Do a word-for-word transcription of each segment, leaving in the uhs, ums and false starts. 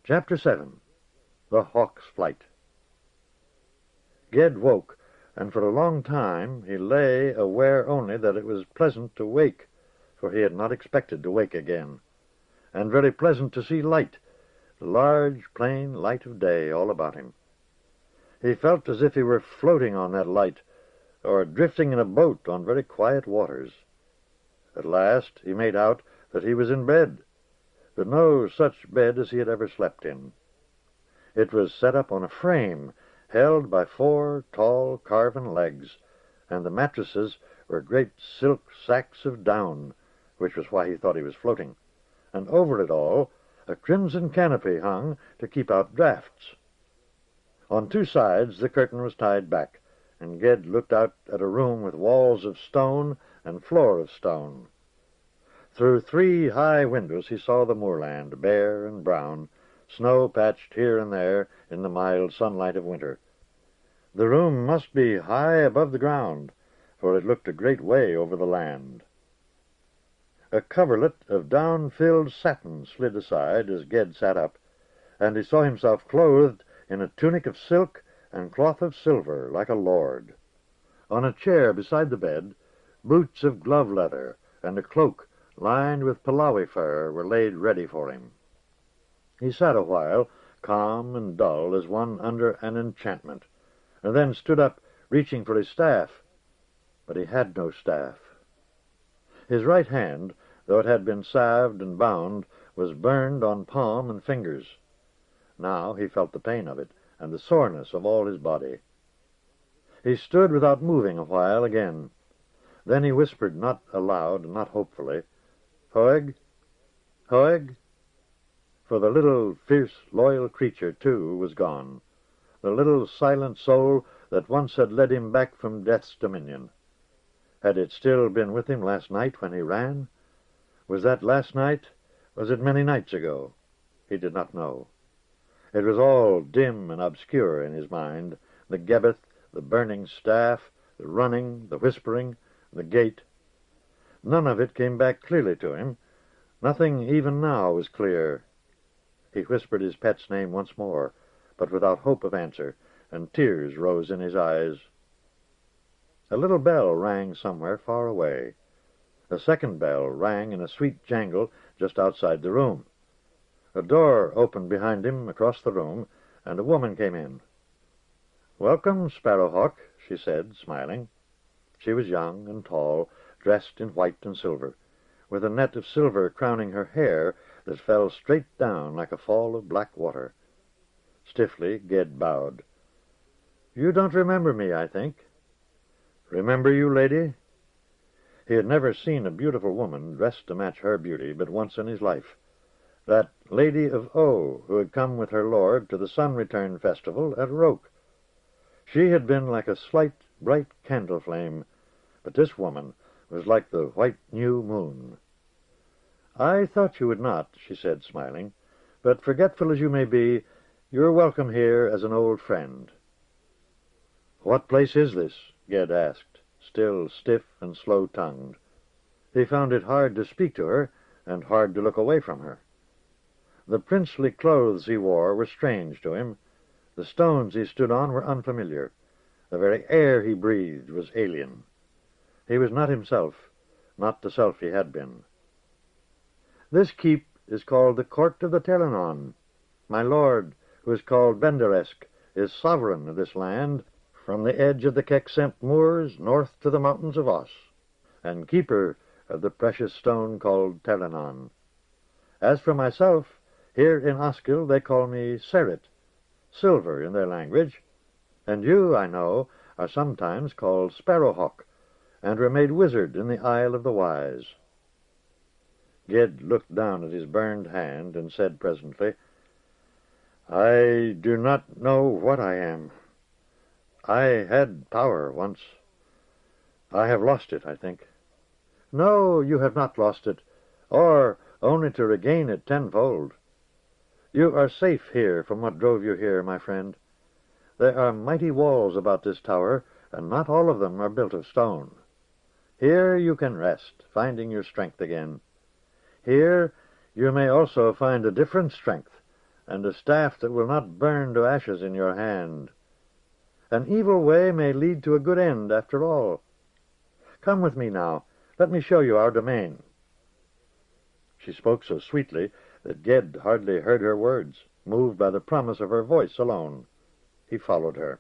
Chapter seven. The Hawk's Flight. Ged woke, and for a long time he lay aware only that it was pleasant to wake, for he had not expected to wake again, and very pleasant to see light, the large, plain light of day all about him. He felt as if he were floating on that light, or drifting in a boat on very quiet waters. At last he made out that he was in bed, but no such bed as he had ever slept in. It was set up on a frame, held by four tall carven legs, and the mattresses were great silk sacks of down, which was why he thought he was floating, and over it all a crimson canopy hung to keep out draughts. On two sides the curtain was tied back, and Ged looked out at a room with walls of stone and floor of stone. Through three high windows he saw the moorland, bare and brown, snow-patched here and there in the mild sunlight of winter. The room must be high above the ground, for it looked a great way over the land. A coverlet of down-filled satin slid aside as Ged sat up, and he saw himself clothed in a tunic of silk and cloth of silver like a lord. On a chair beside the bed, boots of glove leather and a cloak lined with Palawi fur were laid ready for him. He sat a while, calm and dull as one under an enchantment, and then stood up, reaching for his staff. But he had no staff. His right hand, though it had been salved and bound, was burned on palm and fingers. Now he felt the pain of it, and the soreness of all his body. He stood without moving a while again. Then he whispered, not aloud and not hopefully, "Hoeg? Hoeg?" For the little, fierce, loyal creature, too, was gone, the little silent soul that once had led him back from death's dominion. Had it still been with him last night when he ran? Was that last night? Was it many nights ago? He did not know. It was all dim and obscure in his mind, the Gebbeth, the burning staff, the running, the whispering, the gate. None of it came back clearly to him. Nothing even now was clear. He whispered his pet's name once more, but without hope of answer, and tears rose in his eyes. A little bell rang somewhere far away. A second bell rang in a sweet jangle just outside the room. A door opened behind him across the room, and a woman came in. "Welcome, Sparrowhawk," she said, smiling. She was young and tall, dressed in white and silver, with a net of silver crowning her hair that fell straight down like a fall of black water. Stiffly, Ged bowed. "You don't remember me, I think." "Remember you, lady?" He had never seen a beautiful woman dressed to match her beauty but once in his life. That Lady of O, who had come with her lord to the Sun Return festival at Roke. She had been like a slight, bright candle flame, but this woman was like the white new moon. "I thought you would not," she said, smiling, "but forgetful as you may be, you are welcome here as an old friend." "What place is this?" Ged asked, still stiff and slow-tongued. He found it hard to speak to her, and hard to look away from her. The princely clothes he wore were strange to him. The stones he stood on were unfamiliar. The very air he breathed was alien. He was not himself, not the self he had been. "This keep is called the Court of the Telenon. My lord, who is called Benderesk, is sovereign of this land, from the edge of the Keksempt moors north to the mountains of Os, and keeper of the precious stone called Telenon. As for myself, here in Oskyll they call me Serit, silver in their language, and you, I know, are sometimes called Sparrowhawk, and were made wizard in the Isle of the Wise." Ged looked down at his burned hand and said presently, "I do not know what I am. I had power once. I have lost it, I think." "No, you have not lost it, or only to regain it tenfold. You are safe here from what drove you here, my friend. There are mighty walls about this tower, and not all of them are built of stone. Here you can rest, finding your strength again. Here you may also find a different strength, and a staff that will not burn to ashes in your hand. An evil way may lead to a good end, after all. Come with me now. Let me show you our domain." She spoke so sweetly that Ged hardly heard her words, moved by the promise of her voice alone. He followed her.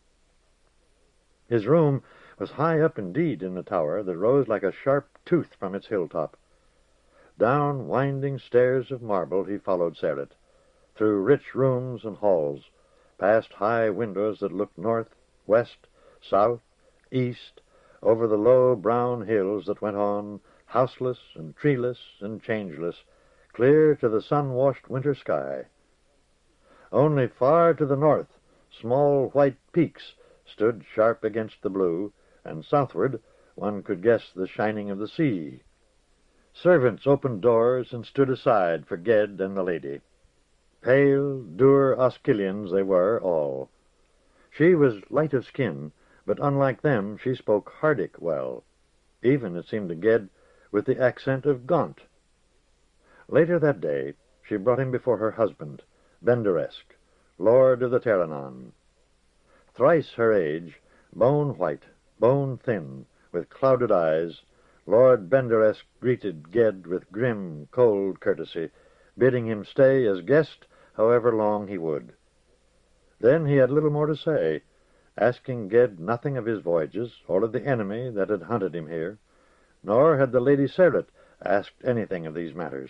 His room was high up indeed in the tower that rose like a sharp tooth from its hilltop. Down winding stairs of marble he followed Seret, through rich rooms and halls, past high windows that looked north, west, south, east, over the low brown hills that went on, houseless and treeless and changeless, clear to the sun-washed winter sky. Only far to the north, small white peaks stood sharp against the blue, and southward one could guess the shining of the sea. Servants opened doors and stood aside for Ged and the lady. Pale, dour Oskylians they were, all. She was light of skin, but unlike them she spoke Hardic well, even, it seemed to Ged, with the accent of Gaunt. Later that day she brought him before her husband, Benderesk, lord of the Teranon. Thrice her age, bone-white, bone-thin, with clouded eyes, Lord Benderesk greeted Ged with grim, cold courtesy, bidding him stay as guest however long he would. Then he had little more to say, asking Ged nothing of his voyages or of the enemy that had hunted him here, nor had the Lady Seret asked anything of these matters.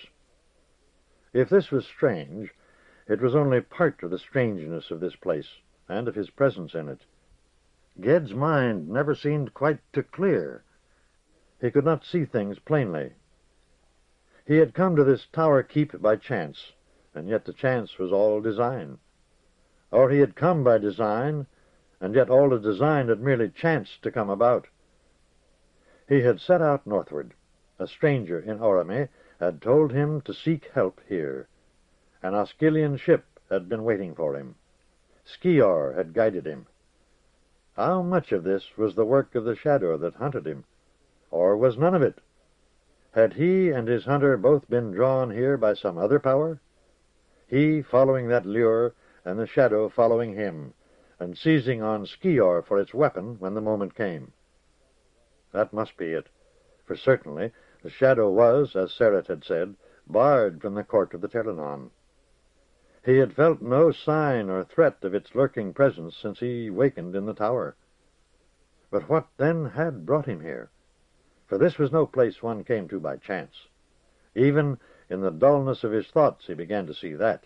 If this was strange, it was only part of the strangeness of this place, and of his presence in it. Ged's mind never seemed quite to clear. He could not see things plainly. He had come to this tower keep by chance, and yet the chance was all design. Or he had come by design, and yet all the design had merely chanced to come about. He had set out northward. A stranger in Orome had told him to seek help here. An Oskylian ship had been waiting for him. Skior had guided him. How much of this was the work of the shadow that hunted him? Or was none of it? Had he and his hunter both been drawn here by some other power? He following that lure, and the shadow following him, and seizing on Skior for its weapon when the moment came. That must be it, for certainly the shadow was, as Seret had said, barred from the court of the Teranon. He had felt no sign or threat of its lurking presence since he wakened in the tower. But what then had brought him here? For this was no place one came to by chance. Even in the dullness of his thoughts he began to see that.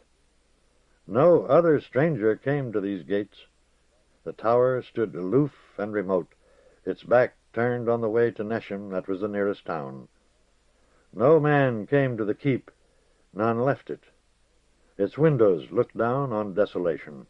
No other stranger came to these gates. The tower stood aloof and remote, its back turned on the way to Neshem, that was the nearest town. No man came to the keep, none left it. Its windows looked down on desolation.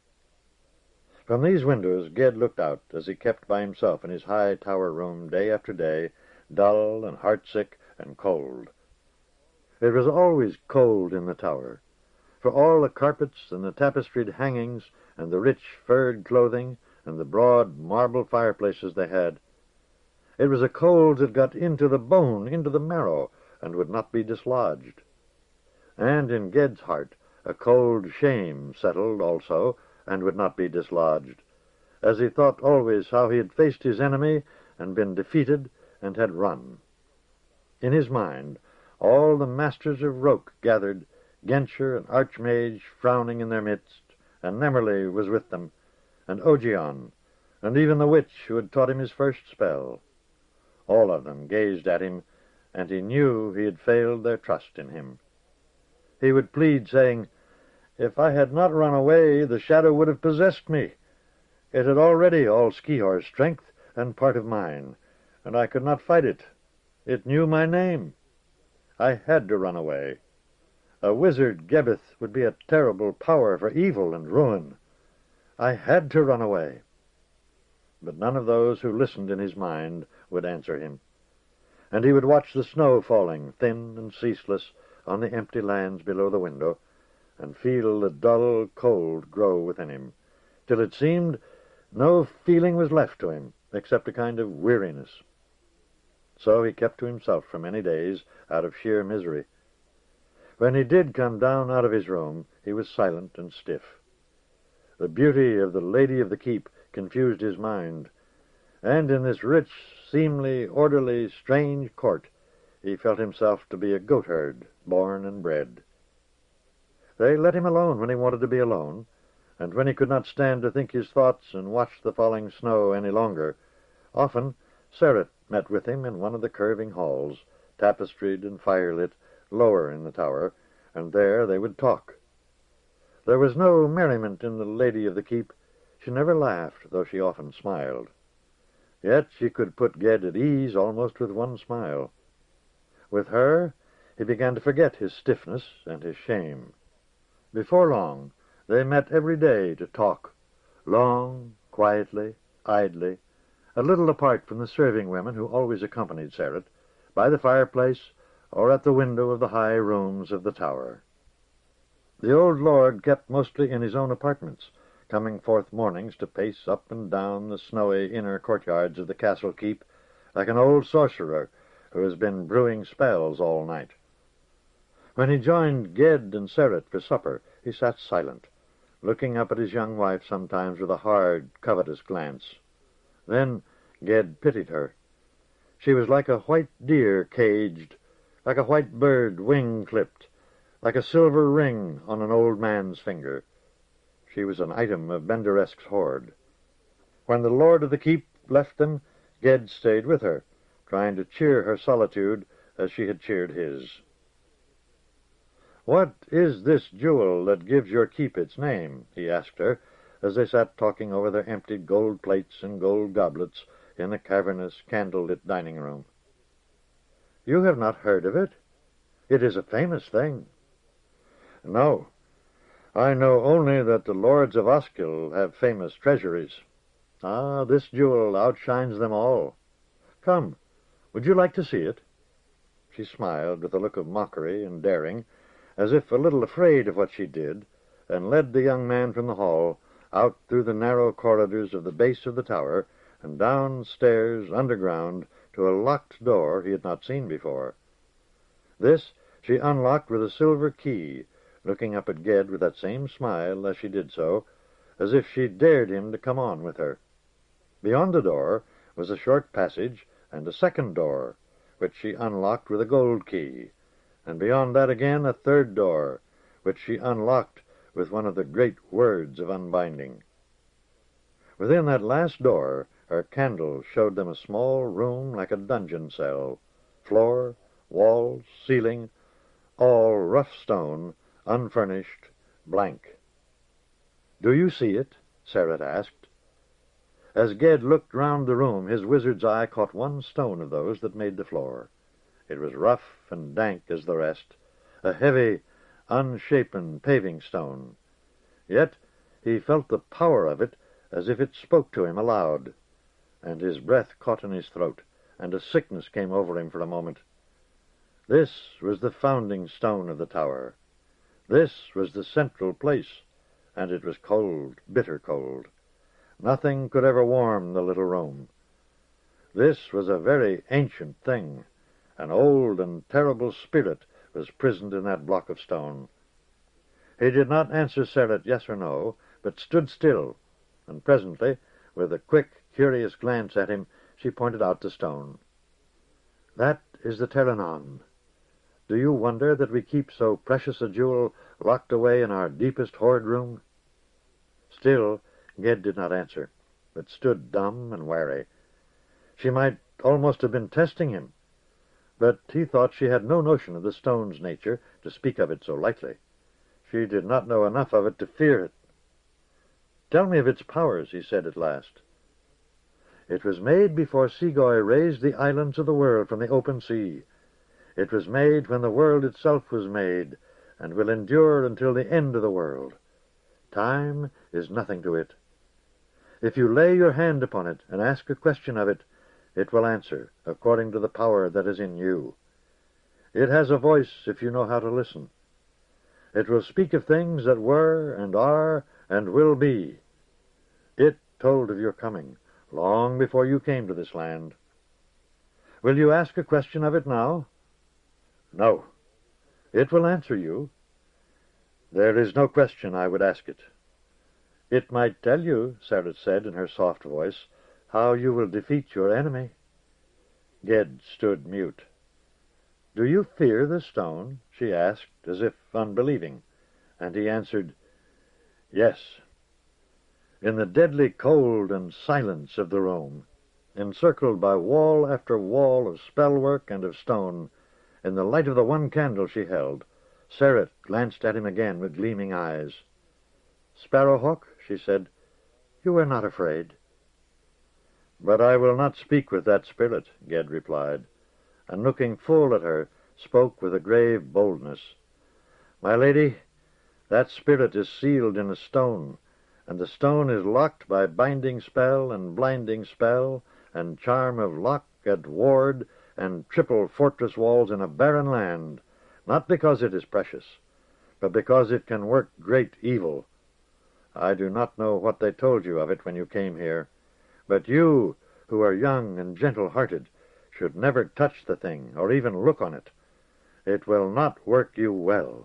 From these windows Ged looked out as he kept by himself in his high tower room day after day, dull and heartsick and cold. It was always cold in the tower, for all the carpets and the tapestried hangings and the rich furred clothing and the broad marble fireplaces they had. It was a cold that got into the bone, into the marrow, and would not be dislodged. And in Ged's heart a cold shame settled also, and would not be dislodged, as he thought always how he had faced his enemy and been defeated and had run. In his mind all the masters of Roke gathered, Genscher and Archmage frowning in their midst, and Nemerly was with them, and Ogion, and even the witch who had taught him his first spell. All of them gazed at him, and he knew he had failed their trust in him. He would plead, saying, "If I had not run away, the shadow would have possessed me. It had already all Skior's strength and part of mine, and I could not fight it. It knew my name. I had to run away. A wizard Gebeth would be a terrible power for evil and ruin. I had to run away." But none of those who listened in his mind would answer him. And he would watch the snow falling, thin and ceaseless, on the empty lands below the window, and feel the dull cold grow within him, till it seemed no feeling was left to him, except a kind of weariness. So he kept to himself for many days, out of sheer misery. When he did come down out of his room, he was silent and stiff. The beauty of the lady of the keep confused his mind, and in this rich, seemly, orderly, strange court, he felt himself to be a goatherd, born and bred. They let him alone when he wanted to be alone, and when he could not stand to think his thoughts and watch the falling snow any longer, often Serret met with him in one of the curving halls, tapestried and firelit, lower in the tower, and there they would talk. There was no merriment in the lady of the keep. She never laughed, though she often smiled. Yet she could put Ged at ease almost with one smile. With her, he began to forget his stiffness and his shame. Before long, they met every day to talk, long, quietly, idly, a little apart from the serving women who always accompanied Serret, by the fireplace or at the window of the high rooms of the tower. The old lord kept mostly in his own apartments, coming forth mornings to pace up and down the snowy inner courtyards of the castle keep, like an old sorcerer who has been brewing spells all night. When he joined Ged and Serret for supper, he sat silent, looking up at his young wife sometimes with a hard, covetous glance. Then Ged pitied her. She was like a white deer caged, like a white bird wing-clipped, like a silver ring on an old man's finger. She was an item of Benderesque's hoard. When the lord of the keep left them, Ged stayed with her, trying to cheer her solitude as she had cheered his. "What is this jewel that gives your keep its name?" he asked her, as they sat talking over their emptied gold plates and gold goblets in the cavernous, candle-lit dining-room. "You have not heard of it? It is a famous thing." "No. I know only that the lords of Oskyll have famous treasuries. Ah, this jewel outshines them all. Come, would you like to see it?" She smiled with a look of mockery and daring, as if a little afraid of what she did, and led the young man from the hall, out through the narrow corridors of the base of the tower, and down stairs underground to a locked door he had not seen before. This she unlocked with a silver key, looking up at Ged with that same smile as she did so, as if she dared him to come on with her. Beyond the door was a short passage and a second door, which she unlocked with a gold key, and beyond that again a third door, which she unlocked with one of the great words of unbinding. Within that last door her candle showed them a small room like a dungeon cell, floor, walls, ceiling, all rough stone, unfurnished, blank. "Do you see it?" Serret asked. As Ged looked round the room, his wizard's eye caught one stone of those that made the floor. It was rough and dank as the rest, a heavy, unshapen paving stone. Yet he felt the power of it as if it spoke to him aloud, and his breath caught in his throat, and a sickness came over him for a moment. This was the founding stone of the tower. This was the central place, and it was cold, bitter cold. Nothing could ever warm the little room. This was a very ancient thing. An old and terrible spirit was prisoned in that block of stone. He did not answer Serret yes or no, but stood still, and presently, with a quick, curious glance at him, she pointed out the stone. "That is the Terranon. Do you wonder that we keep so precious a jewel locked away in our deepest hoard room?" Still, Ged did not answer, but stood dumb and wary. She might almost have been testing him, but he thought she had no notion of the stone's nature to speak of it so lightly. She did not know enough of it to fear it. "Tell me of its powers," he said at last. "It was made before Segoy raised the islands of the world from the open sea. It was made when the world itself was made, and will endure until the end of the world. Time is nothing to it. If you lay your hand upon it and ask a question of it, it will answer, according to the power that is in you. It has a voice if you know how to listen. It will speak of things that were and are and will be. It told of your coming, long before you came to this land. Will you ask a question of it now?" "No." It will answer you. There is no question I would ask it. It might tell you, Sarat said in her soft voice, how you will defeat your enemy. Ged stood mute. Do you fear the stone? She asked, as if unbelieving, and he answered, Yes. In the deadly cold and silence of the room, encircled by wall after wall of spellwork and of stone, in the light of the one candle she held, Sarat glanced at him again with gleaming eyes. Sparrowhawk, she said, you are not afraid. But I will not speak with that spirit, Ged replied, and looking full at her, spoke with a grave boldness. My lady, that spirit is sealed in a stone, and the stone is locked by binding spell and blinding spell, and charm of lock and ward, and triple fortress walls in a barren land, not because it is precious, but because it can work great evil. I do not know what they told you of it when you came here, but you, who are young and gentle-hearted, should never touch the thing, or even look on it. It will not work you well.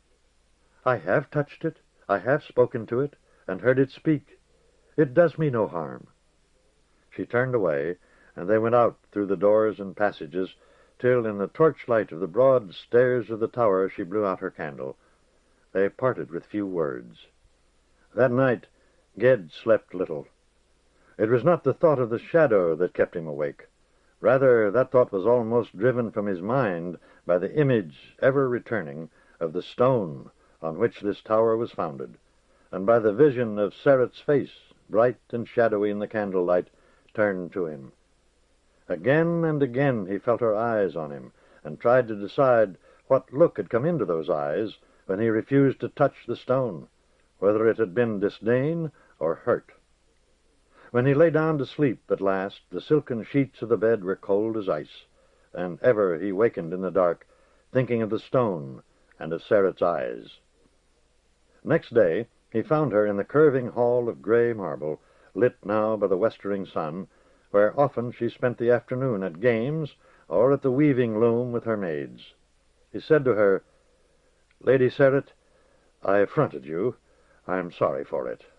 I have touched it, I have spoken to it, and heard it speak. It does me no harm. She turned away, and they went out through the doors and passages, till in the torchlight of the broad stairs of the tower she blew out her candle. They parted with few words. That night Ged slept little. It was not the thought of the shadow that kept him awake. Rather, that thought was almost driven from his mind by the image, ever returning, of the stone on which this tower was founded, and by the vision of Sarat's face, bright and shadowy in the candlelight, turned to him. Again and again he felt her eyes on him, and tried to decide what look had come into those eyes when he refused to touch the stone, whether it had been disdain or hurt. When he lay down to sleep at last, the silken sheets of the bed were cold as ice, and ever he wakened in the dark, thinking of the stone and of Sarat's eyes. Next day he found her in the curving hall of gray marble, lit now by the westering sun, where often she spent the afternoon at games or at the weaving loom with her maids. He said to her, Lady Sarat, I affronted you. I am sorry for it.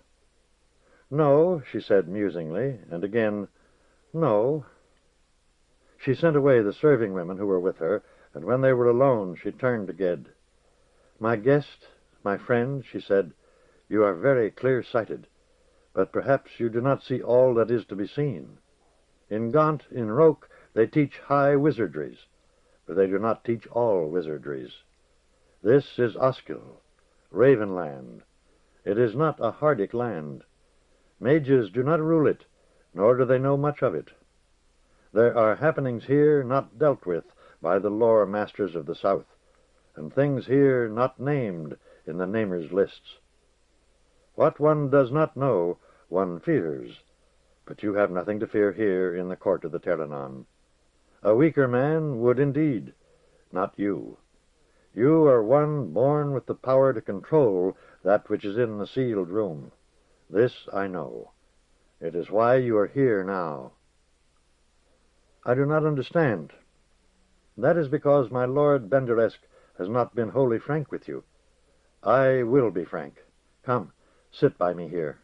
No, she said musingly, and again, no. She sent away the serving women who were with her, and when they were alone, she turned to Ged. My guest, my friend, she said, you are very clear-sighted, but perhaps you do not see all that is to be seen. In Gaunt, in Roke, they teach high wizardries, but they do not teach all wizardries. This is Oskyll, Ravenland. It is not a Hardic land. Mages do not rule it, nor do they know much of it. There are happenings here not dealt with by the lore masters of the south, and things here not named in the namers' lists. What one does not know, one fears, but you have nothing to fear here in the court of the Tellarnon. A weaker man would indeed, not you. You are one born with the power to control that which is in the sealed room. This I know. It is why you are here now. I do not understand. That is because my Lord Benderesk has not been wholly frank with you. I will be frank. Come, sit by me here.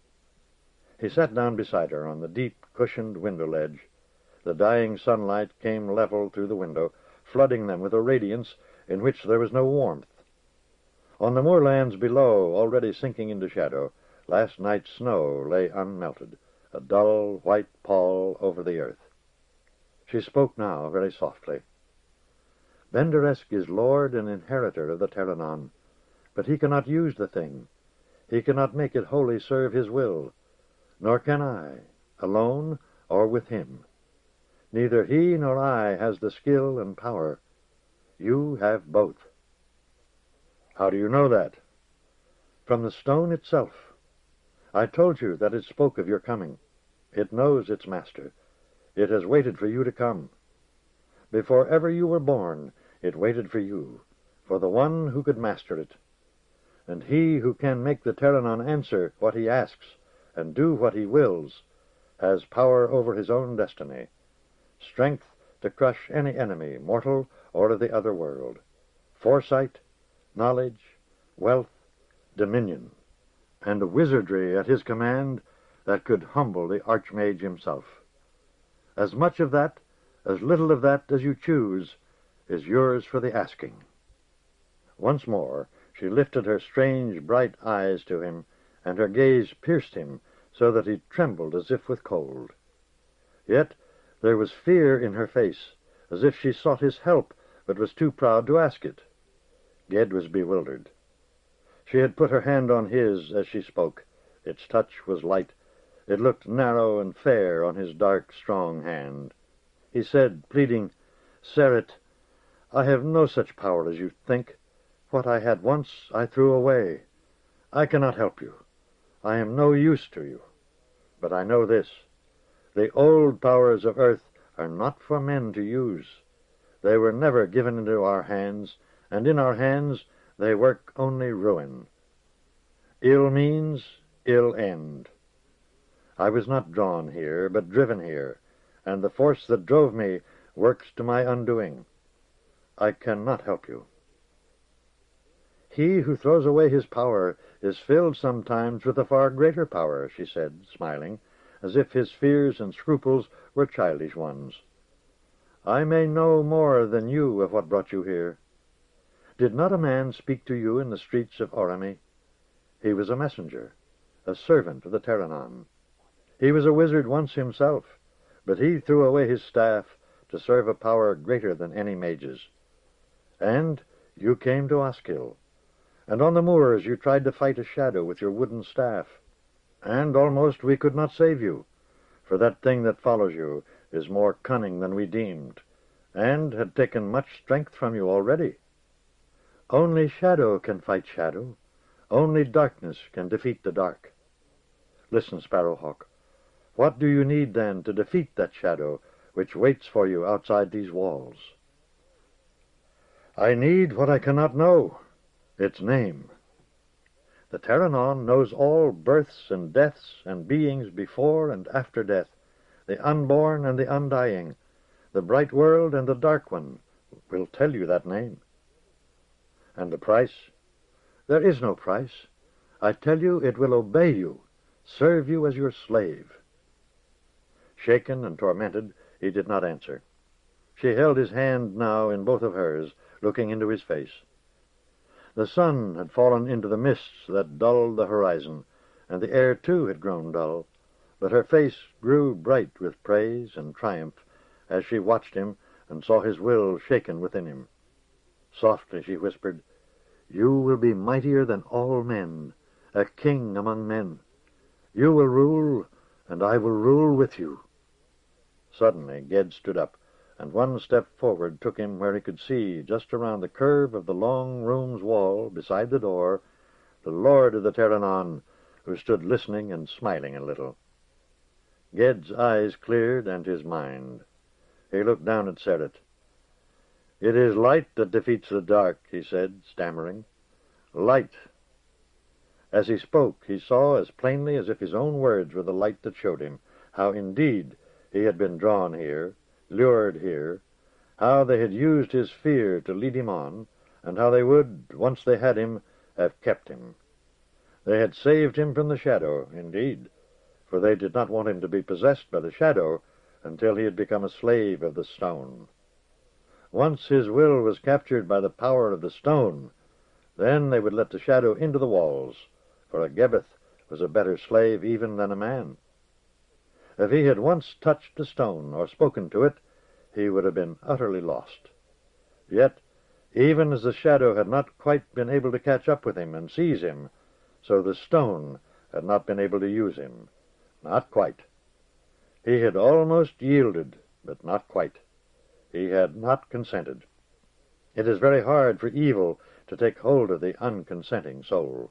He sat down beside her on the deep, cushioned window ledge. The dying sunlight came level through the window, flooding them with a radiance in which there was no warmth. On the moorlands below, already sinking into shadow, last night's snow lay unmelted, a dull white pall over the earth. She spoke now very softly. Benderesk is lord and inheritor of the Tellarnon, but he cannot use the thing. He cannot make it wholly serve his will, nor can I, alone or with him. Neither he nor I has the skill and power. You have both. How do you know that? From the stone itself. I told you that it spoke of your coming. It knows its master. It has waited for you to come. Before ever you were born, it waited for you, for the one who could master it. And he who can make the Tellarnon answer what he asks and do what he wills has power over his own destiny, strength to crush any enemy, mortal or of the other world, foresight, knowledge, wealth, dominion, and a wizardry at his command that could humble the Archmage himself. As much of that, as little of that as you choose, is yours for the asking. Once more she lifted her strange bright eyes to him, and her gaze pierced him so that he trembled as if with cold. Yet there was fear in her face, as if she sought his help, but was too proud to ask it. Ged was bewildered. She had put her hand on his as she spoke. Its touch was light. It looked narrow and fair on his dark, strong hand. He said, pleading, "Seret, I have no such power as you think. What I had once I threw away. I cannot help you. I am no use to you. But I know this. The old powers of earth are not for men to use. They were never given into our hands, and in our hands they work only ruin. Ill means, ill end. I was not drawn here, but driven here, and the force that drove me works to my undoing. I cannot help you. He who throws away his power is filled sometimes with a far greater power," she said, smiling, as if his fears and scruples were childish ones. "I may know more than you of what brought you here. Did not a man speak to you in the streets of Orome? He was a messenger, a servant of the Terranon. He was a wizard once himself, but he threw away his staff to serve a power greater than any mage's. And you came to Oskyll, and on the moors you tried to fight a shadow with your wooden staff, and almost we could not save you, for that thing that follows you is more cunning than we deemed, and had taken much strength from you already. Only shadow can fight shadow. Only darkness can defeat the dark. Listen, Sparrowhawk. What do you need, then, to defeat that shadow which waits for you outside these walls?" "I need what I cannot know, its name. The Terranon knows all births and deaths and beings before and after death, the unborn and the undying, the bright world and the dark one, will tell you that name." "And the price?" "There is no price. I tell you it will obey you, serve you as your slave." Shaken and tormented, he did not answer. She held his hand now in both of hers, looking into his face. The sun had fallen into the mists that dulled the horizon, and the air, too, had grown dull, but her face grew bright with praise and triumph as she watched him and saw his will shaken within him. Softly she whispered, "You will be mightier than all men, a king among men. You will rule, and I will rule with you." Suddenly Ged stood up, and one step forward took him where he could see, just around the curve of the long room's wall, beside the door, the lord of the Terranon, who stood listening and smiling a little. Ged's eyes cleared, and his mind. He looked down at Seret. "It is light that defeats the dark," he said, stammering. "Light." As he spoke, he saw as plainly as if his own words were the light that showed him how indeed he had been drawn here, lured here, how they had used his fear to lead him on, and how they would, once they had him, have kept him. They had saved him from the shadow, indeed, for they did not want him to be possessed by the shadow until he had become a slave of the stone. Once his will was captured by the power of the stone, then they would let the shadow into the walls, for a Gebeth was a better slave even than a man. If he had once touched the stone or spoken to it, he would have been utterly lost. Yet, even as the shadow had not quite been able to catch up with him and seize him, so the stone had not been able to use him. Not quite. He had almost yielded, but not quite. He had not consented. It is very hard for evil to take hold of the unconsenting soul.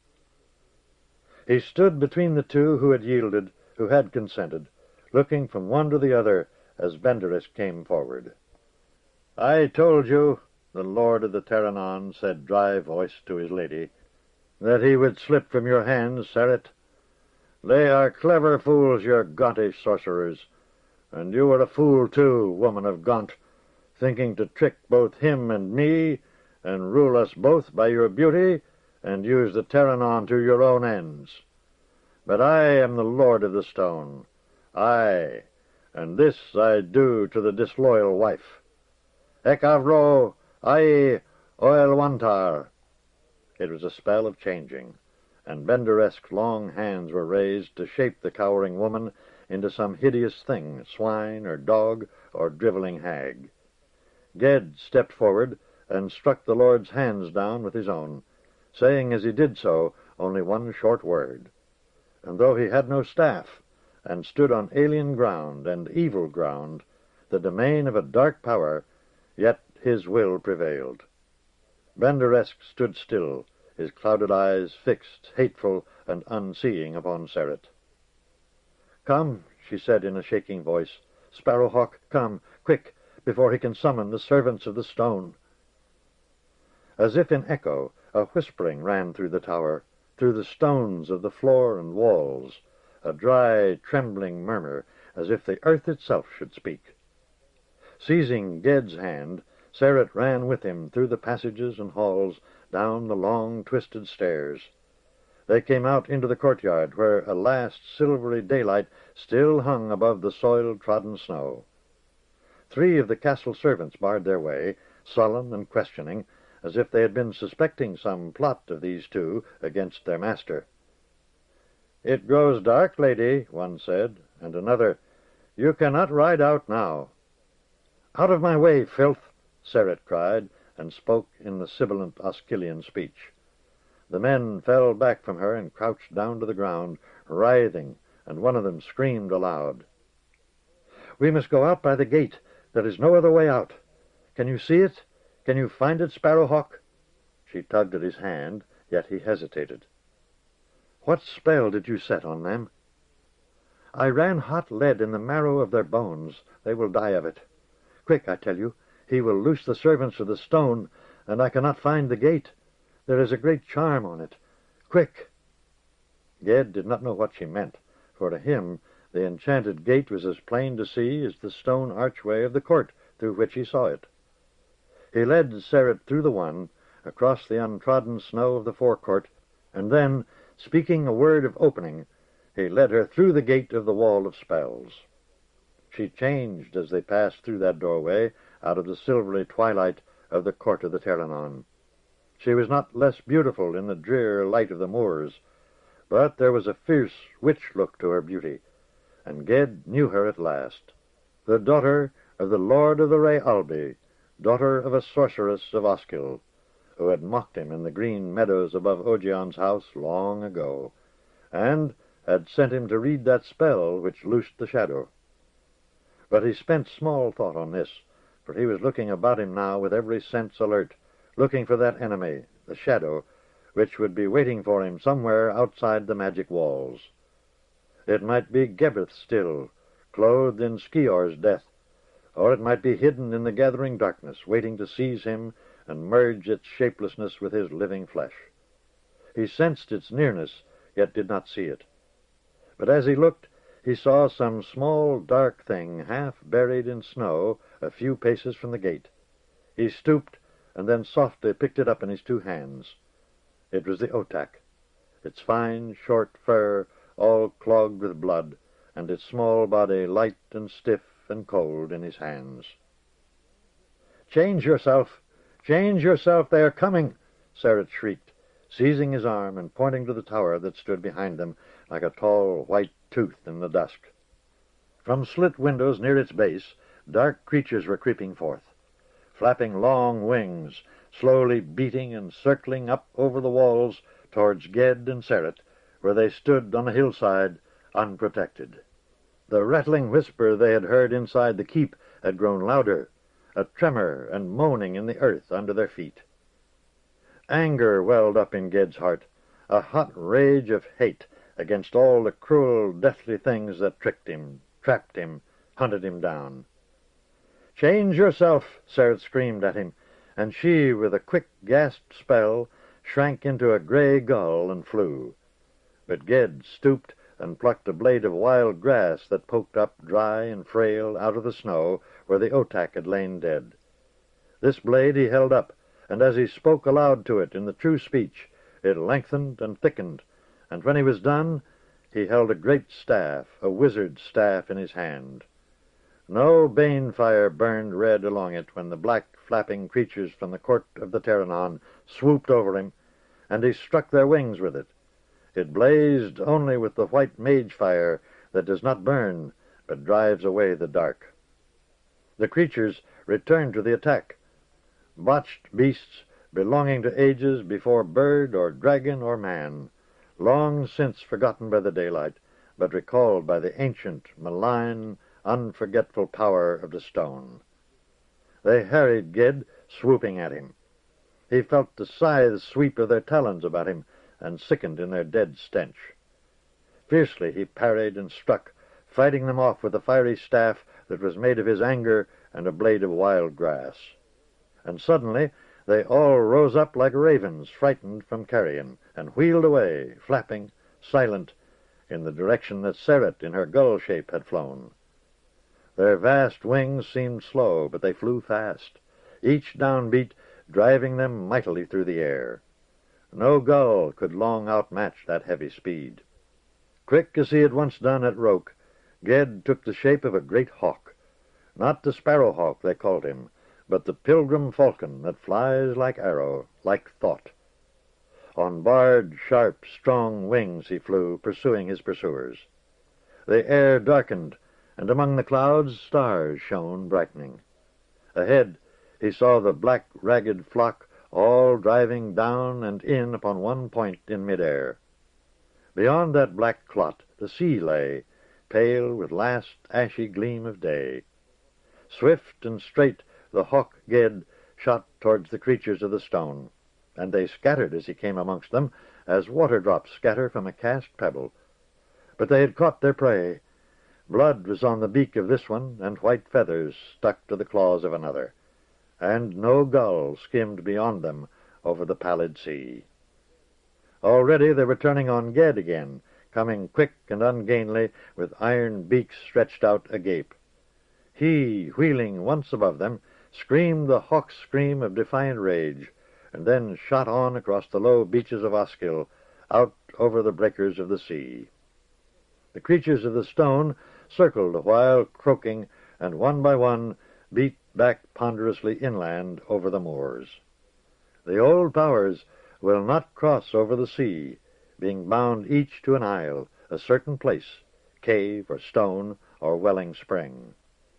He stood between the two who had yielded, who had consented, looking from one to the other as Benderis came forward. "I told you," the lord of the Terranon said, dry-voiced, to his lady, "that he would slip from your hands, Seret. They are clever fools, your Gauntish sorcerers, and you are a fool, too, woman of Gaunt, thinking to trick both him and me, and rule us both by your beauty, and use the Terranon to your own ends. But I am the lord of the stone. Aye, and this I do to the disloyal wife. Ek avro, ai oelwantar. It was a spell of changing, and Benderesk's long hands were raised to shape the cowering woman into some hideous thing, swine or dog or driveling hag. Ged stepped forward and struck the Lord's hands down with his own, saying as he did so only one short word. And though he had no staff, and stood on alien ground and evil ground, the domain of a dark power, yet his will prevailed. Benderesk stood still, his clouded eyes fixed, hateful and unseeing upon Seret. "Come," she said in a shaking voice. "Sparrowhawk, come, quick, before he can summon the servants of the stone." As if in echo, a whispering ran through the tower, through the stones of the floor and walls, a dry, trembling murmur, as if the earth itself should speak. Seizing Ged's hand, Seret ran with him through the passages and halls, down the long, twisted stairs. They came out into the courtyard, where a last silvery daylight still hung above the soil-trodden snow. Three of the castle servants barred their way, sullen and questioning, as if they had been suspecting some plot of these two against their master. "It grows dark, lady," one said, and another, "You cannot ride out now." "Out of my way, filth!" Seret cried, and spoke in the sibilant Oscillian speech. The men fell back from her and crouched down to the ground, writhing, and one of them screamed aloud. "We must go out by the gate. There is no other way out. Can you see it? Can you find it, Sparrowhawk?" She tugged at his hand, yet he hesitated. "What spell did you set on them?" "I ran hot lead in the marrow of their bones. They will die of it. Quick, I tell you. He will loose the servants of the stone, and I cannot find the gate. There is a great charm on it. Quick!" Ged did not know what she meant, for to him the enchanted gate was as plain to see as the stone archway of the court through which he saw it. He led Seret through the one, across the untrodden snow of the forecourt, and then, speaking a word of opening, he led her through the gate of the wall of spells. She changed as they passed through that doorway out of the silvery twilight of the court of the Terranon. She was not less beautiful in the drear light of the moors, but there was a fierce witch look to her beauty, and Ged knew her at last, the daughter of the Lord of the Rey Albi, daughter of a sorceress of Oskyll, who had mocked him in the green meadows above Ogion's house long ago, and had sent him to read that spell which loosed the shadow. But he spent small thought on this, for he was looking about him now with every sense alert, looking for that enemy, the shadow, which would be waiting for him somewhere outside the magic walls. It might be Gebeth still, clothed in Skior's death, or it might be hidden in the gathering darkness, waiting to seize him and merge its shapelessness with his living flesh. He sensed its nearness, yet did not see it. But as he looked, he saw some small dark thing half buried in snow a few paces from the gate. He stooped, and then softly picked it up in his two hands. It was the otak, its fine, short fur all clogged with blood, and its small body light and stiff and cold in his hands. "Change yourself! Change yourself! They are coming!" Seret shrieked, seizing his arm and pointing to the tower that stood behind them like a tall white tooth in the dusk. From slit windows near its base, dark creatures were creeping forth, flapping long wings, slowly beating and circling up over the walls towards Ged and Seret, where they stood on a hillside, unprotected. The rattling whisper they had heard inside the keep had grown louder, a tremor and moaning in the earth under their feet. Anger welled up in Ged's heart, a hot rage of hate against all the cruel, deathly things that tricked him, trapped him, hunted him down. "Change yourself!" Seret screamed at him, and she, with a quick gasped spell, shrank into a gray gull and flew. But Ged stooped and plucked a blade of wild grass that poked up dry and frail out of the snow where the otak had lain dead. This blade he held up, and as he spoke aloud to it in the true speech, it lengthened and thickened, and when he was done, he held a great staff, a wizard's staff, in his hand. No bane fire burned red along it when the black flapping creatures from the court of the Terranon swooped over him, and he struck their wings with it. It blazed only with the white mage fire that does not burn, but drives away the dark. The creatures returned to the attack, botched beasts belonging to ages before bird or dragon or man, long since forgotten by the daylight, but recalled by the ancient, malign, unforgetful power of the stone. They harried Ged, swooping at him. He felt the scythe sweep of their talons about him, and sickened in their dead stench. Fiercely he parried and struck, fighting them off with a fiery staff that was made of his anger and a blade of wild grass. And suddenly they all rose up like ravens frightened from carrion, and wheeled away, flapping, silent, in the direction that Seret in her gull shape had flown. Their vast wings seemed slow, but they flew fast, each downbeat driving them mightily through the air. No gull could long outmatch that heavy speed. Quick as he had once done at Roke, Ged took the shape of a great hawk. Not the sparrow-hawk, they called him, but the pilgrim falcon that flies like arrow, like thought. On barred, sharp, strong wings he flew, pursuing his pursuers. The air darkened, and among the clouds stars shone brightening. Ahead he saw the black, ragged flock all driving down and in upon one point in mid-air. Beyond that black clot the sea lay, pale with last ashy gleam of day. Swift and straight the hawk Ged shot towards the creatures of the stone, and they scattered as he came amongst them, as water drops scatter from a cast pebble. But they had caught their prey. Blood was on the beak of this one, and white feathers stuck to the claws of another, and no gull skimmed beyond them over the pallid sea. Already they were turning on Ged again, coming quick and ungainly, with iron beaks stretched out agape. He, wheeling once above them, screamed the hawk's scream of defiant rage, and then shot on across the low beaches of Oskyll, out over the breakers of the sea. The creatures of the stone circled a while, croaking, and one by one beat back ponderously inland over the moors. The old powers will not cross over the sea, being bound each to an isle, a certain place, cave or stone or welling spring.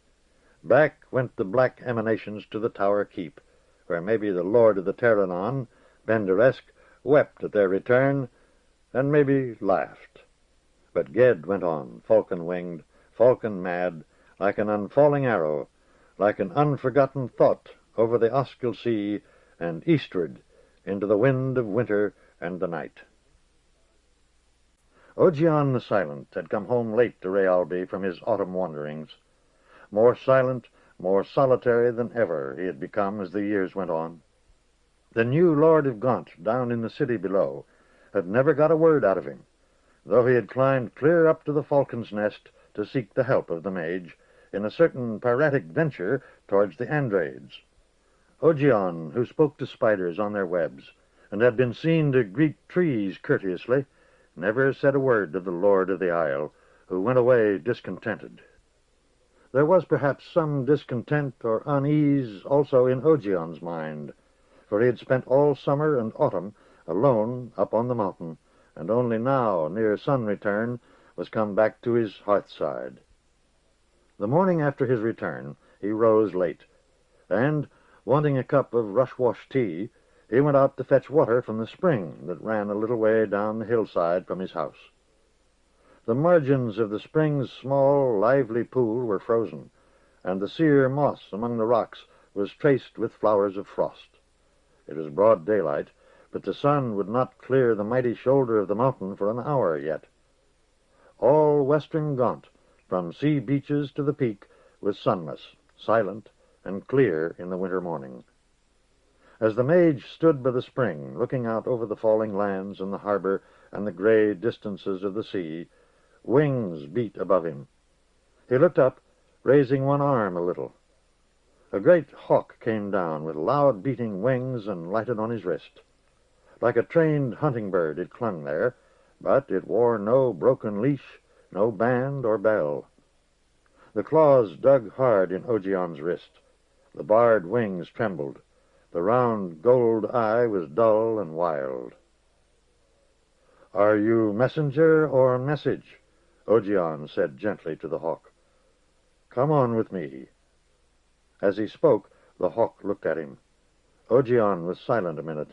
Back went the black emanations to the tower keep, where maybe the lord of the Terranon, Benderesk, wept at their return, and maybe laughed. But Ged went on, falcon-winged, falcon-mad, like an unfalling arrow, like an unforgotten thought over the Oskyll sea and eastward into the wind of winter and the night. Ogion the Silent had come home late to Rayalby from his autumn wanderings. More silent, more solitary than ever he had become as the years went on. The new Lord of Gaunt, down in the city below, had never got a word out of him, though he had climbed clear up to the falcon's nest to seek the help of the mage in a certain piratic venture towards the Andrades. Ogion, who spoke to spiders on their webs, and had been seen to greet trees courteously, never said a word of the Lord of the Isle, who went away discontented. There was perhaps some discontent or unease also in Ogion's mind, for he had spent all summer and autumn alone up on the mountain, and only now, near sun-return, was come back to his hearthside. The morning after his return, he rose late, and, wanting a cup of rush-wash tea, he went out to fetch water from the spring that ran a little way down the hillside from his house. The margins of the spring's small, lively pool were frozen, and the sere moss among the rocks was traced with flowers of frost. It was broad daylight, but the sun would not clear the mighty shoulder of the mountain for an hour yet. All western Gaunt, from sea beaches to the peak, was sunless, silent, and clear in the winter morning. As the mage stood by the spring, looking out over the falling lands and the harbor and the gray distances of the sea, wings beat above him. He looked up, raising one arm a little. A great hawk came down with loud beating wings and lighted on his wrist. Like a trained hunting bird it clung there, but it wore no broken leash, no band or bell. The claws dug hard in Ogion's wrist. The barred wings trembled. The round gold eye was dull and wild. "Are you messenger or message?" Ogion said gently to the hawk. "Come on with me." As he spoke, the hawk looked at him. Ogion was silent a minute.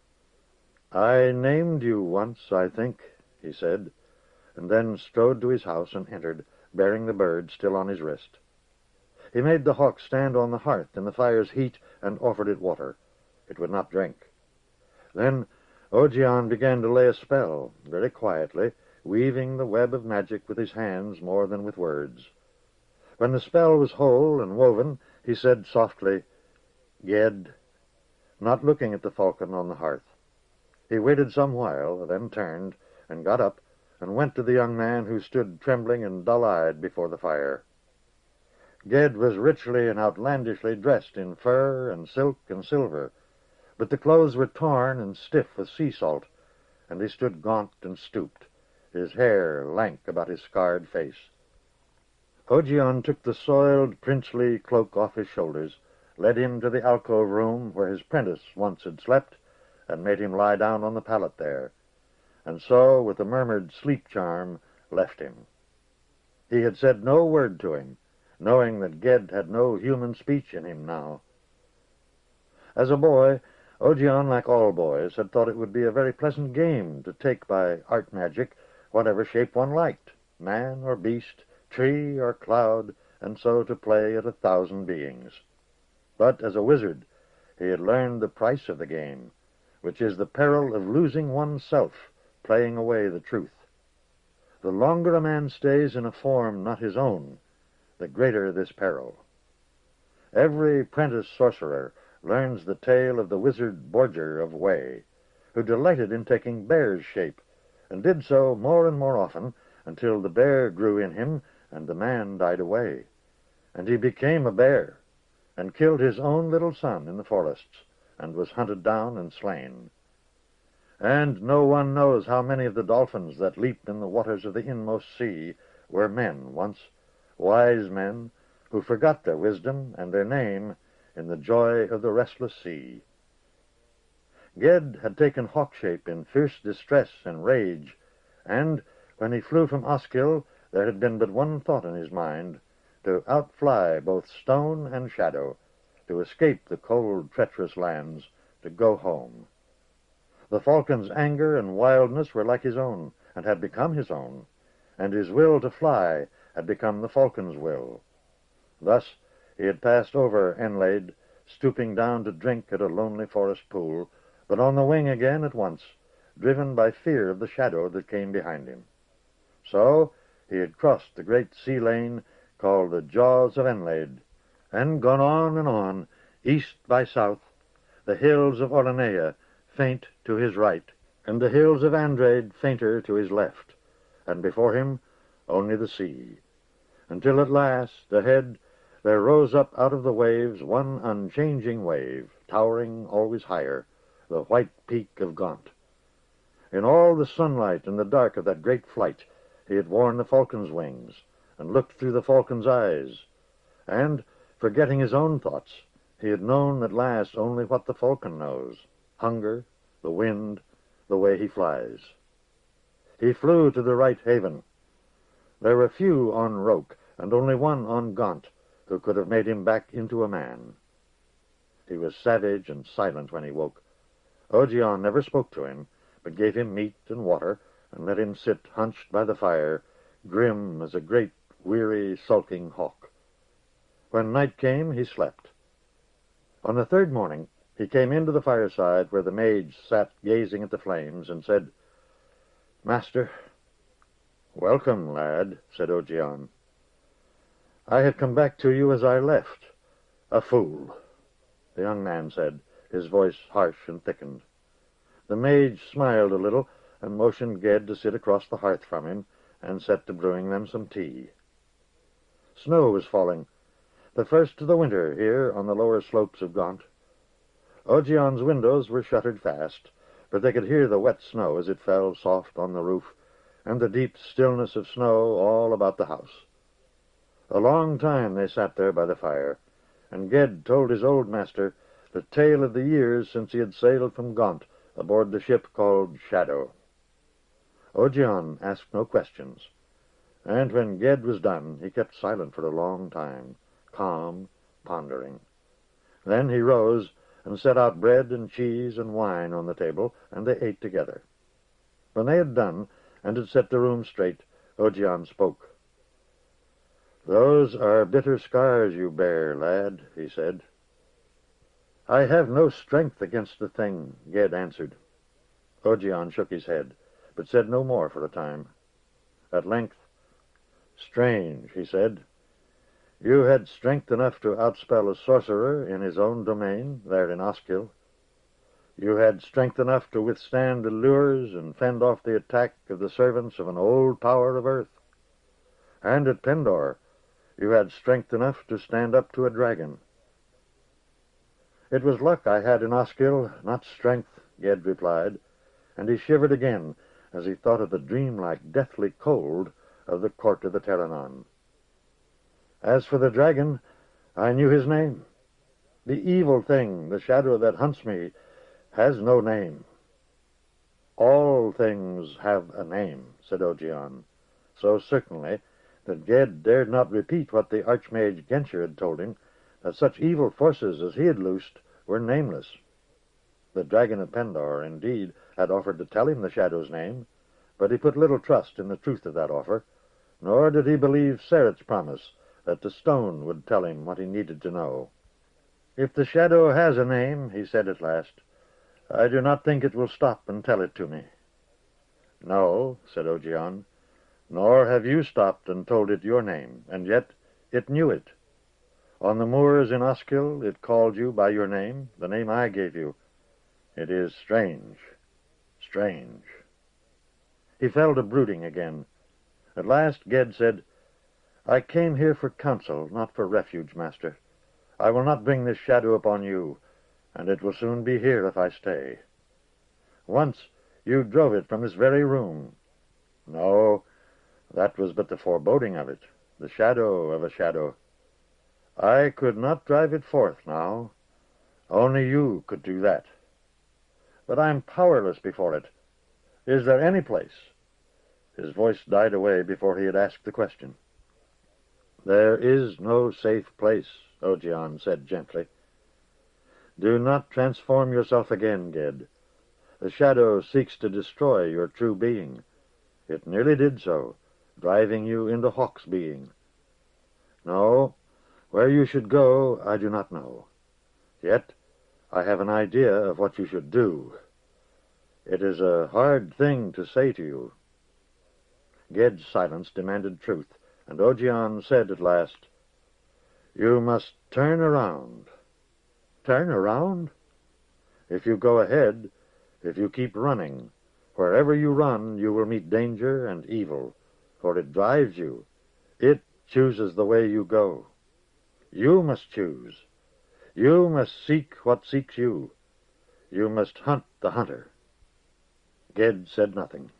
"I named you once, I think," he said, and then strode to his house and entered, bearing the bird still on his wrist. He made the hawk stand on the hearth in the fire's heat and offered it water. It would not drink. Then Ogion began to lay a spell, very quietly, weaving the web of magic with his hands more than with words. When the spell was whole and woven, he said softly, "Ged," not looking at the falcon on the hearth. He waited some while, then turned, and got up, and went to the young man who stood trembling and dull-eyed before the fire. Ged was richly and outlandishly dressed in fur and silk and silver, but the clothes were torn and stiff with sea salt, and he stood gaunt and stooped, his hair lank about his scarred face. Ogion took the soiled, princely cloak off his shoulders, led him to the alcove room where his prentice once had slept, and made him lie down on the pallet there, and so, with a murmured sleep charm, left him. He had said no word to him, knowing that Ged had no human speech in him now. As a boy, Ogion, like all boys, had thought it would be a very pleasant game to take by art magic whatever shape one liked, man or beast, tree or cloud, and so to play at a thousand beings. But as a wizard, he had learned the price of the game, which is the peril of losing oneself, playing away the truth. The longer a man stays in a form not his own, the greater this peril. Every prentice sorcerer learns the tale of the wizard Borger of Way, who delighted in taking bear's shape, and did so more and more often until the bear grew in him and the man died away, and he became a bear, and killed his own little son in the forests, and was hunted down and slain. And no one knows how many of the dolphins that leap in the waters of the inmost sea were men once, wise men, who forgot their wisdom and their name in the joy of the restless sea. Ged had taken hawk shape in fierce distress and rage, and when he flew from Oskyll, there had been but one thought in his mind, to outfly both stone and shadow, to escape the cold, treacherous lands, to go home. The falcon's anger and wildness were like his own, and had become his own, and his will to fly had become the falcon's will. Thus he had passed over Enlade, stooping down to drink at a lonely forest pool, but on the wing again at once, driven by fear of the shadow that came behind him. So he had crossed the great sea lane called the Jaws of Enlade, and gone on and on, east by south, the hills of Orlanea faint to his right, and the hills of Andrade fainter to his left, and before him only the sea, until at last, ahead, there rose up out of the waves one unchanging wave, towering always higher, the white peak of Gaunt. In all the sunlight and the dark of that great flight, he had worn the falcon's wings, and looked through the falcon's eyes, and, forgetting his own thoughts, he had known at last only what the falcon knows, hunger, the wind, the way he flies. He flew to the right haven. There were few on Roke, and only one on Gaunt, who could have made him back into a man. He was savage and silent when he woke. Ogion never spoke to him, but gave him meat and water, and let him sit hunched by the fire, grim as a great, weary, sulking hawk. When night came, he slept. On the third morning, he came into the fireside where the mage sat gazing at the flames, and said, "Master." "Welcome, lad," said Ogion. "I have come back to you as I left, a fool," the young man said, his voice harsh and thickened. The mage smiled a little, and motioned Ged to sit across the hearth from him, and set to brewing them some tea. Snow was falling, the first of the winter here on the lower slopes of Gaunt. Ogion's windows were shuttered fast, but they could hear the wet snow as it fell soft on the roof, and the deep stillness of snow all about the house. A long time they sat there by the fire, and Ged told his old master the tale of the years since he had sailed from Gaunt aboard the ship called Shadow. Ogion asked no questions, and when Ged was done, he kept silent for a long time, calm, pondering. Then he rose and set out bread and cheese and wine on the table, and they ate together. When they had done, and had set the room straight, Ogion spoke. "Those are bitter scars you bear, lad," he said. "I have no strength against the thing," Ged answered. Ogion shook his head, but said no more for a time. At length, "Strange," he said. "You had strength enough to outspell a sorcerer in his own domain, there in Oskyll. You had strength enough to withstand the lures and fend off the attack of the servants of an old power of earth. And at Pendor, you had strength enough to stand up to a dragon." "It was luck I had in Oskyll, not strength," Ged replied, and he shivered again as he thought of the dreamlike, deathly cold of the court of the Terranon. "As for the dragon, I knew his name. The evil thing, the shadow that hunts me, has no name." "All things have a name," said Ogion, so certainly that Ged dared not repeat what the Archmage Genscher had told him, that such evil forces as he had loosed were nameless. The dragon of Pendor, indeed, had offered to tell him the shadow's name, but he put little trust in the truth of that offer, nor did he believe Seret's promise that the stone would tell him what he needed to know. "If the shadow has a name," he said at last, "I do not think it will stop and tell it to me." "No," said Ogion, "nor have you stopped and told it your name, and yet it knew it. On the moors in Oskyll it called you by your name, the name I gave you. It is strange, strange." He fell to brooding again. At last Ged said, "I came here for counsel, not for refuge, master. I will not bring this shadow upon you, and it will soon be here if I stay. Once you drove it from this very room. No, that was but the foreboding of it, the shadow of a shadow. I could not drive it forth now. Only you could do that. But I am powerless before it. Is there any place?" His voice died away before he had asked the question. "There is no safe place," Ogion said gently. "Do not transform yourself again, Ged. The shadow seeks to destroy your true being. It nearly did so, driving you into Hawk's being. No, where you should go I do not know. Yet I have an idea of what you should do. It is a hard thing to say to you." Ged's silence demanded truth, and Ogion said at last, "You must turn around." "Turn around?" "If you go ahead, if you keep running, wherever you run you will meet danger and evil, for it drives you. It chooses the way you go. You must choose. You must seek what seeks you. You must hunt the hunter." Ged said nothing.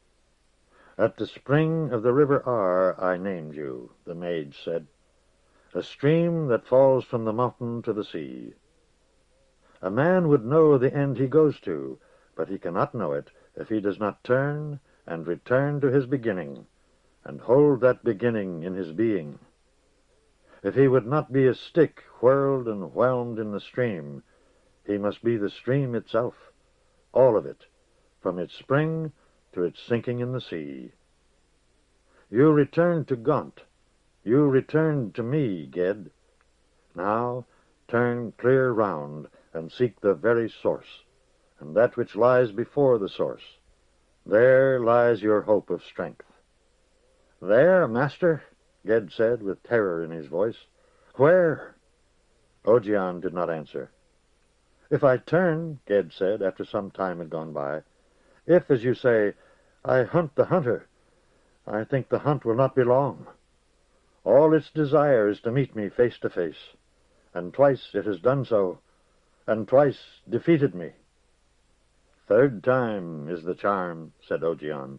"At the spring of the river Ar I named you," the mage said, "a stream that falls from the mountain to the sea. A man would know the end he goes to, but he cannot know it if he does not turn and return to his beginning, and hold that beginning in his being. If he would not be a stick whirled and whelmed in the stream, he must be the stream itself, all of it, from its spring to its sinking in the sea. You returned to Gaunt. You returned to me, Ged. Now turn clear round and seek the very source, and that which lies before the source. There lies your hope of strength." "There, master?" Ged said, with terror in his voice. "Where?" Ogion did not answer. "If I turn," Ged said, after some time had gone by, "if, as you say, I hunt the hunter, I think the hunt will not be long. All its desire is to meet me face to face, and twice it has done so, and twice defeated me. Third time is the charm, said Ogion.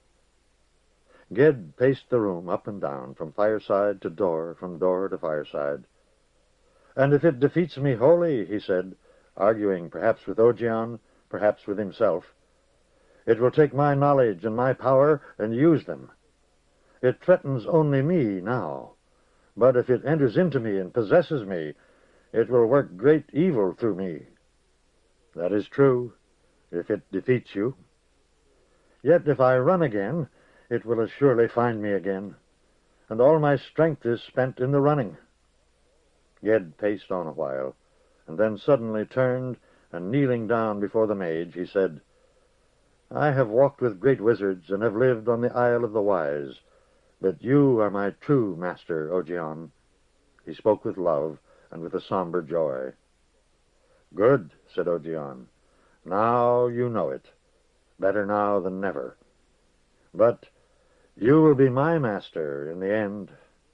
Ged paced the room up and down, from fireside to door, from door to fireside. And if it defeats me wholly, he said, arguing perhaps with Ogion, perhaps with himself, it will take my knowledge and my power and use them. It threatens only me now, but if it enters into me and possesses me, it will work great evil through me. That is true, if it defeats you. Yet if I run again, it will as surely find me again, and all my strength is spent in the running. Ged paced on a while, and then suddenly turned, and kneeling down before the mage, he said, I have walked with great wizards, and have lived on the Isle of the Wise, but you are my true master, Ogion. He spoke with love, and with a somber joy. Good, said Ogion. Now you know it. Better now than never. But you will be my master in the end.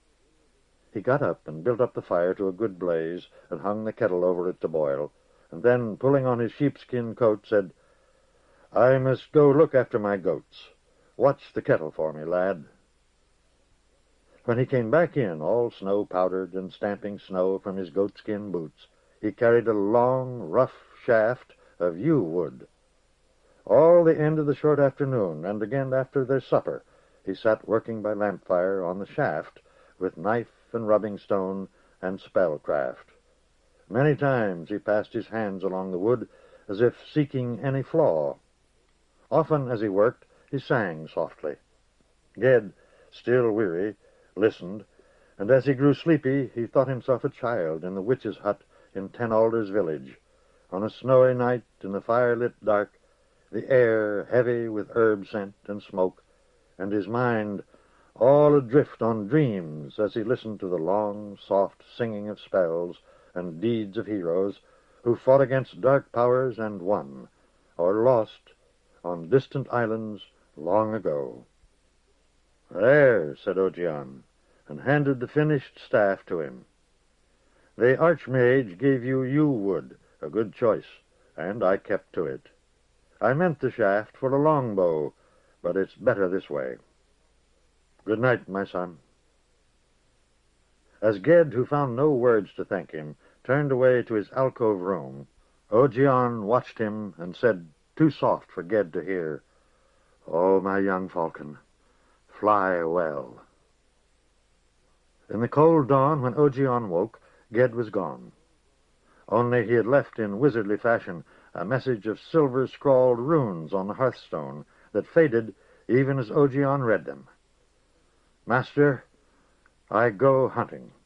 He got up and built up the fire to a good blaze, and hung the kettle over it to boil, and then, pulling on his sheepskin coat, said, I must go look after my goats. Watch the kettle for me, lad. When he came back in, all snow-powdered and stamping snow from his goatskin boots, he carried a long, rough shaft of yew wood. All the end of the short afternoon, and again after their supper, he sat working by lamp-fire on the shaft, with knife and rubbing stone and spellcraft. Many times he passed his hands along the wood, as if seeking any flaw. Often as he worked, he sang softly. Ged, still weary, listened, and as he grew sleepy, he thought himself a child in the witch's hut in Ten Alders village. On a snowy night, in the fire-lit dark, the air heavy with herb scent and smoke, and his mind all adrift on dreams as he listened to the long, soft singing of spells and deeds of heroes who fought against dark powers and won, or lost, on distant islands long ago. There, said Ogion, and handed the finished staff to him. The archmage gave you yew wood, a good choice, and I kept to it. I meant the shaft for a longbow, but it's better this way. Good night, my son. As Ged, who found no words to thank him, turned away to his alcove room, Ogion watched him and said, too soft for Ged to hear, Oh, my young falcon, fly well. In the cold dawn, when Ogion woke, Ged was gone. Only he had left in wizardly fashion a message of silver-scrawled runes on the hearthstone that faded even as Ogion read them. Master, I go hunting.